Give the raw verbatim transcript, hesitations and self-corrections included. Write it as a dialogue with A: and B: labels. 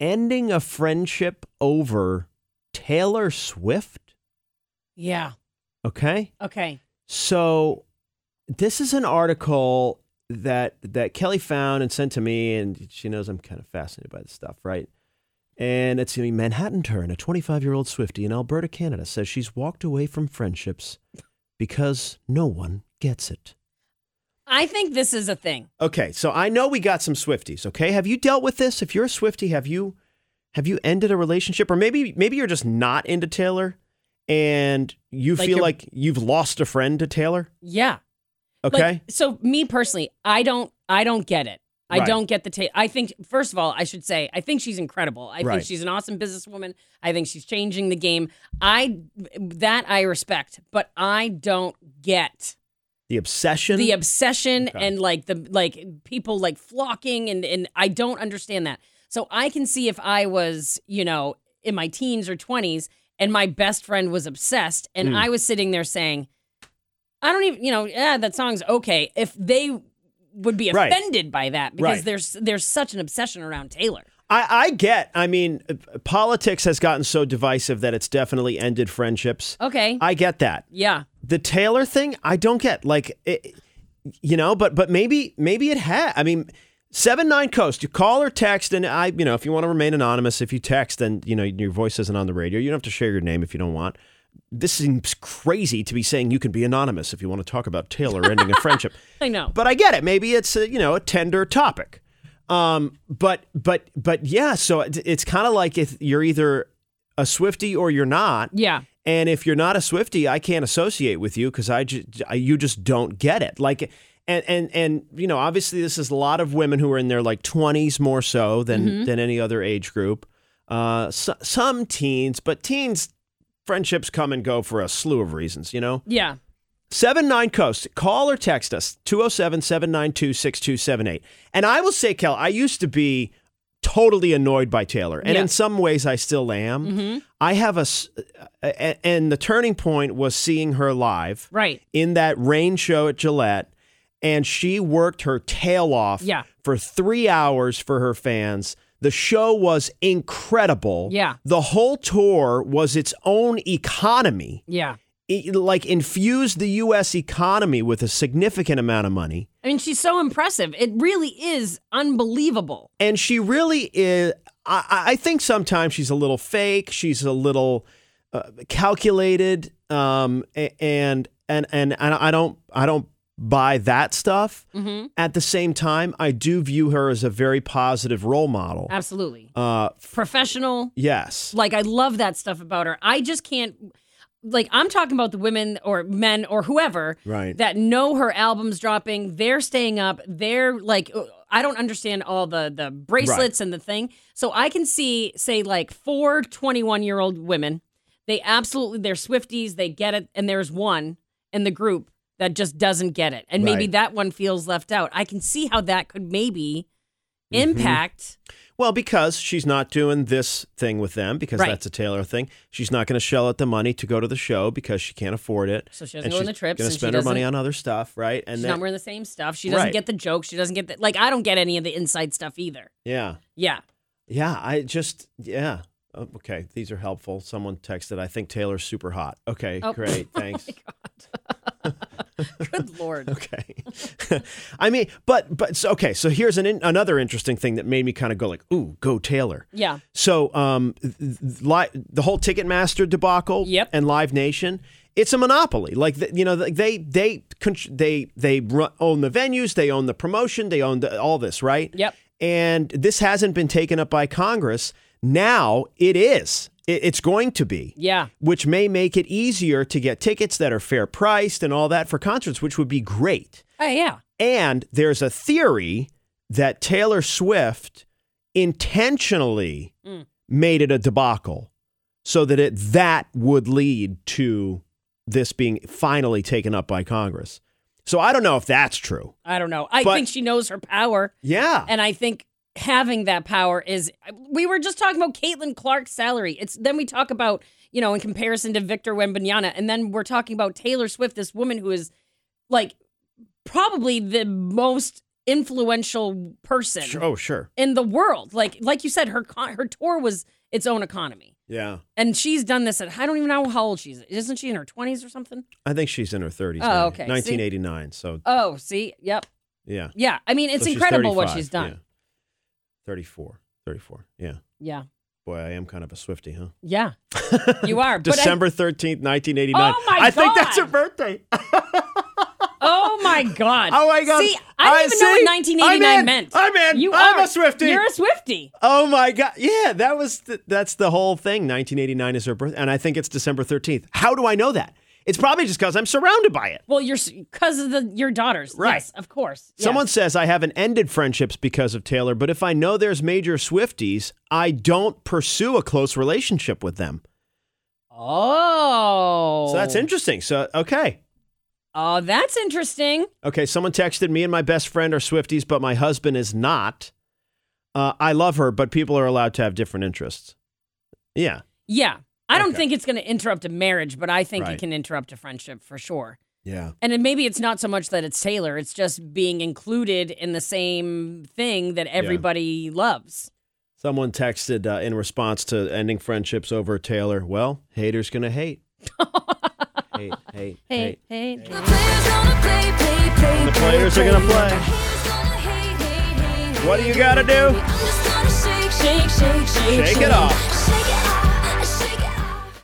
A: ending a friendship over Taylor Swift?
B: Yeah.
A: Okay.
B: Okay.
A: So this is an article that that Kelly found and sent to me, and she knows I'm kind of fascinated by this stuff, right? And it's a Manhattan turn. A twenty-five-year-old Swiftie in Alberta, Canada, says she's walked away from friendships because no one gets it.
B: I think this is a thing.
A: Okay, so I know we got some Swifties, okay? Have you dealt with this? If you're a Swiftie, have you have you ended a relationship? Or maybe maybe you're just not into Taylor and you
B: Like
A: feel
B: you're-
A: like you've lost a friend to Taylor?
B: Yeah.
A: Okay.
B: Like, so me personally, I don't I don't get it. I
A: Right.
B: don't get the ta- I think, first of all, I should say, I think she's incredible. I
A: Right.
B: think she's an awesome businesswoman. I think she's changing the game. I that I respect, but I don't get
A: The obsession?
B: the obsession
A: Okay.
B: and like the like people like flocking and and I don't understand that. So I can see if I was, you know, in my teens or twenties and my best friend was obsessed and
A: Mm.
B: I was sitting there saying, I don't even, you know, yeah, that song's okay. If they would be
A: Right.
B: offended by that because
A: Right.
B: there's there's such an obsession around Taylor.
A: I, I get, I mean, uh, politics has gotten so divisive that it's definitely ended friendships.
B: Okay.
A: I get that.
B: yeah.
A: The Taylor thing, I don't get. Like, it, you know, but but maybe maybe it had. I mean, seven nine Coast, you call or text, and I, you know, if you want to remain anonymous, if you text, then, you know, your voice isn't on the radio. You don't have to share your name if you don't want. This seems crazy to be saying you can be anonymous if you want to talk about Taylor ending a friendship.
B: I know.
A: But I get it. Maybe it's a, you know, a tender topic. Um, but but but yeah. So it, it's kind of like if you're either a Swiftie or you're not.
B: Yeah.
A: And if you're not a Swiftie, I can't associate with you because I just I, you just don't get it. Like, and and and you know, obviously this is a lot of women who are in their like twenties more so than
B: Mm-hmm.
A: than any other age group. Uh, so, some teens, but teens friendships come and go for a slew of reasons. You know.
B: Yeah.
A: seven nine Coast, call or text us, two oh seven, seven nine two, six two seven eight. And I will say, Kel, I used to be totally annoyed by Taylor. And
B: Yeah.
A: in some ways I still am.
B: Mm-hmm.
A: I have a, s- a- and the turning point was seeing her live
B: Right.
A: in that rain show at Gillette. And she worked her tail off
B: Yeah.
A: for three hours for her fans. The show was incredible.
B: Yeah.
A: The whole tour was its own economy.
B: Yeah.
A: It, like infused the U S economy with a significant amount of money.
B: I mean, she's so impressive. It really is unbelievable.
A: And she really is, I, I think sometimes she's a little fake. She's a little uh, calculated. Um, a- and, and, and, and I don't, I don't buy that stuff.
B: Mm-hmm.
A: At the same time, I do view her as a very positive role model.
B: Absolutely.
A: Uh,
B: Professional.
A: yes.
B: Like, I love that stuff about her. I just can't, like, I'm talking about the women or men or whoever
A: Right.
B: that know her album's dropping. They're staying up. They're like, I don't understand all the, the bracelets and the thing. So I can see, say, like four twenty-one-year-old women. They absolutely, they're Swifties. They get it. And there's one in the group that just doesn't get it. And maybe
A: Right.
B: that one feels left out. I can see how that could maybe impact.
A: Well, because she's not doing this thing with them, because
B: Right.
A: that's a Taylor thing. She's not going to shell out the money to go to the show because she can't afford it.
B: So she doesn't
A: And
B: go on
A: she's
B: the trips,
A: Going to
B: and she
A: spend her money
B: doesn't-
A: on other stuff, right? And
B: She's
A: then,
B: not wearing the same stuff. She doesn't
A: Right.
B: get the joke. She doesn't get the, like, I don't get any of the inside stuff either.
A: yeah,
B: Yeah.
A: yeah. I just, yeah. Oh, okay, these are helpful. Someone texted, I think Taylor's super hot. Okay,
B: Oh.
A: great, thanks.
B: Good Lord.
A: Okay. I mean, but but so, okay. So here's an in, another interesting thing that made me kind of go like, "Ooh, go Taylor."
B: Yeah.
A: So um, th- th- li- the whole Ticketmaster debacle
B: Yep.
A: and Live Nation, it's a monopoly. Like the, you know, they they contr- they they run, own the venues, they own the promotion, they own the, all this, right?
B: Yep.
A: And this hasn't been taken up by Congress. Now it is. It- It's going to be.
B: Yeah.
A: Which may make it easier to get tickets that are fair priced and all that for concerts, which would be great.
B: Oh, yeah.
A: And there's a theory that Taylor Swift intentionally
B: Mm.
A: made it a debacle so that it that would lead to this being finally taken up by Congress. So I don't know if that's true.
B: I don't know. I
A: But-
B: think she knows her power.
A: Yeah.
B: And I think having that power is, we were just talking about Caitlin Clark's salary. It's then we talk about, you know, in comparison to Victor Wembanyama. And then we're talking about Taylor Swift, this woman who is like probably the most influential person
A: Sure. Oh, sure.
B: in the world. Like like you said, her con- her tour was its own economy.
A: Yeah.
B: And she's done this at, I don't even know how old she is. Isn't she in her twenties or something?
A: I think she's in her thirties.
B: Oh,
A: now.
B: okay.
A: nineteen eighty-nine. So,
B: Oh, see? Yep.
A: yeah.
B: Yeah. I mean, it's
A: So she's
B: incredible what
A: thirty-five,
B: she's done.
A: yeah. thirty-four. thirty-four. Yeah.
B: Yeah.
A: Boy, I am kind of a Swiftie, huh?
B: Yeah. You are. But I-
A: December thirteenth, nineteen eighty-nine.
B: Oh, my
A: I think that's
B: God.
A: her birthday.
B: Oh, my God.
A: Oh, my God.
B: See, I didn't
A: I
B: even know
A: see.
B: what nineteen eighty-nine
A: I'm in.
B: meant.
A: I'm in.
B: You
A: I'm
B: are.
A: a Swiftie.
B: You're a Swiftie.
A: Oh, my God. Yeah, that was the, that's the whole thing. nineteen eighty-nine is her birthday, and I think it's December thirteenth. How do I know that? It's probably just because I'm surrounded by it.
B: Well, you're because of the your daughters.
A: Right.
B: Yes, of course. Yes.
A: Someone says I haven't ended friendships because of Taylor, but if I know there's major Swifties, I don't pursue a close relationship with them.
B: Oh.
A: So that's interesting. So, okay.
B: Oh, that's interesting.
A: Okay, someone texted me and my best friend are Swifties, but my husband is not. Uh, I love her, but people are allowed to have different interests. Yeah.
B: Yeah. I don't
A: Okay.
B: think it's going to interrupt a marriage, but I think
A: Right.
B: it can interrupt a friendship for sure.
A: Yeah.
B: And then maybe it's not so much that it's Taylor, it's just being included in the same thing that everybody loves.
A: Someone texted uh, in response to ending friendships over Taylor, well, haters gonna hate. hate, hate,
B: Hey,
A: hate.
B: hey.
C: The players gonna play, play, play,
A: The
C: play,
A: players are gonna play.
C: Haters gonna hate, hate, hate, hate.
A: What do you gotta do?
C: I'm just gonna shake, shake, shake, shake,
A: Shake it off.